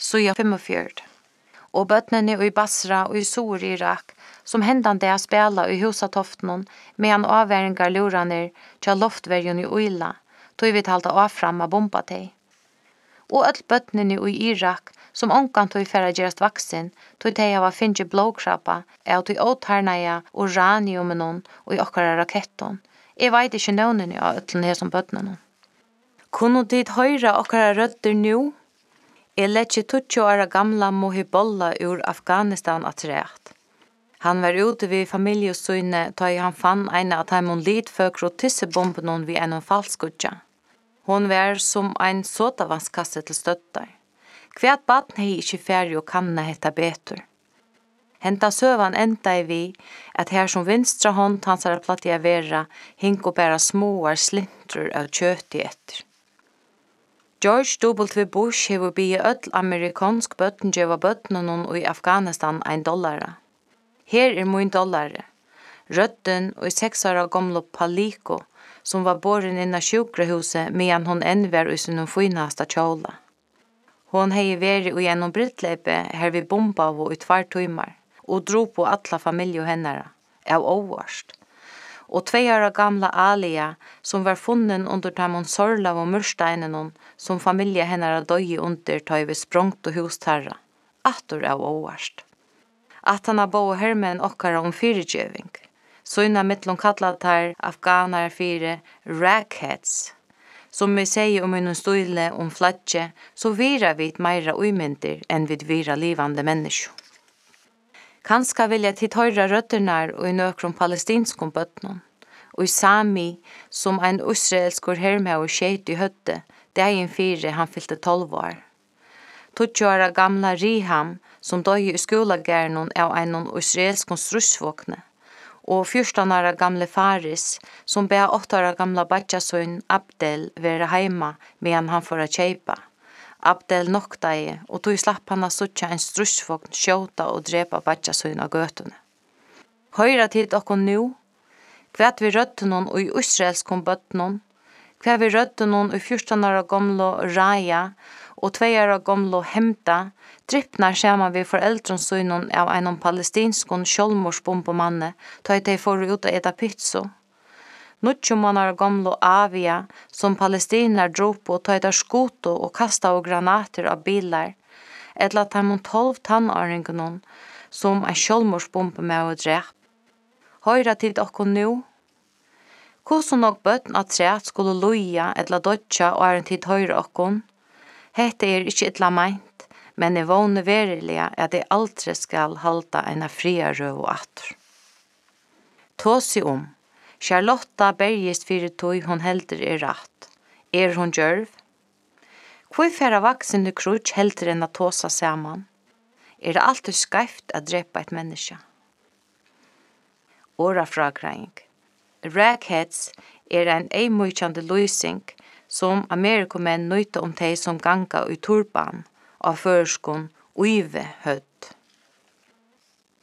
så jag 45. Och bötnene i Basra och i Sur i Irak, som händande att spela i husatoftnon medan avväringar luraner till loftverjon i Uila, tog vi talta av fram och bomba dig. Og öll bötnene i Irak, som onkan tog färra gerast vaksin, tog de hava finnje blåkrabba, av tog åtarnaja uraniumenon og i okkara raketton. Jeg veit ikkje navnene av öllene som bötnene. Kunne dit høyra okkara rødder nu? Jeg letje 20 år gamla Mohibullah ur Afghanistan atræt. Han var ute vid familjesyne da han fann en av de lidføkro tissebombenon vid en falskudja. Hon var som en sotavannskasse til støttar. Kvært baden hei ikkje færre og kanna hetta betur. Henta søvan enda vi at her som vinstra hånd hansara plattia vera hink og bæra småar slintrur av kjøti etter. George W. Bush hefur bygge öll amerikansk bøtten djeva bøttenon i Afghanistan $1. Her mun $. Røtten og 6 år gamle Paliko, som var borren inn av sjukrehuset medan hon enn var i sin finasta kjola. Hon hei væri i en brittleipe her vi bomba av i 2 timmar og dro på alla familje hennara, av overst. Og 2 år gamla Alia, som var funnen under tamon sorla og mursteinenon, som familje hennara døye under ta vi sprongt og hustarra, attor av overst. At han har bo hermen okkara fyrirgjøving. Sånna mittlom kallat her afghanar fire rackheads. Som vi sier en støyle flatje, så vira vi meira uimyndir enn vi vira livande mennesker. Kanska vilja titt høyra røtternar og i nøkron palestinskom bøtnon, og i Sami, som en israelskor hermau skjeit i høtte, dagen 4 han fylte 12 år. 20 år gamla Riham, som døg i skolagærnon av en israelskon strussvåkne, og 14 år gamle Faris, som ber 8 år gamla Batsjasøyn Abdel være heima medan han får kjeipa. Abdel noktaie, og tog slapp han suttja en strussvogn skjåta og drepa Batsjasøyn av gøtene. Høyra tid okkon nu, kvært vi rødtenon og i israelskom bøttenon, kvært vi rødtenon og 14 år gamle Raya, og 2 år gamle Hemta, drippnar saman vi foreldronsøynon av en palestinskon sjølmorsbombemanne, ta de for ut av eta pizzo. 9 månader gamle Avia, som palestiner dro på, ta de skoto og kasta og granater av bilar, eller at de 12 tannåringenon, som en sjølmorsbombe med å drepe. Høyra tid okko nu, hvordan nok bøtten at træt skulle loja eller dodja og en tid høyra okkon, hette ikke etla meint, men jeg vågner verilig at jeg aldri skal halda en fria røv og atter. Tåsi Charlotta bergist fyrir tøy hon heldur ratt. Hon djørv? Hvor færa vaksin du krutsk heldur enn at tåsa saman? Det alltid skreift at drepa et menneske? Åra fragreining. Rackheads en eimujkjande lysing som amerikomenn nøyta de som ganga i turban av førskon uive hødd.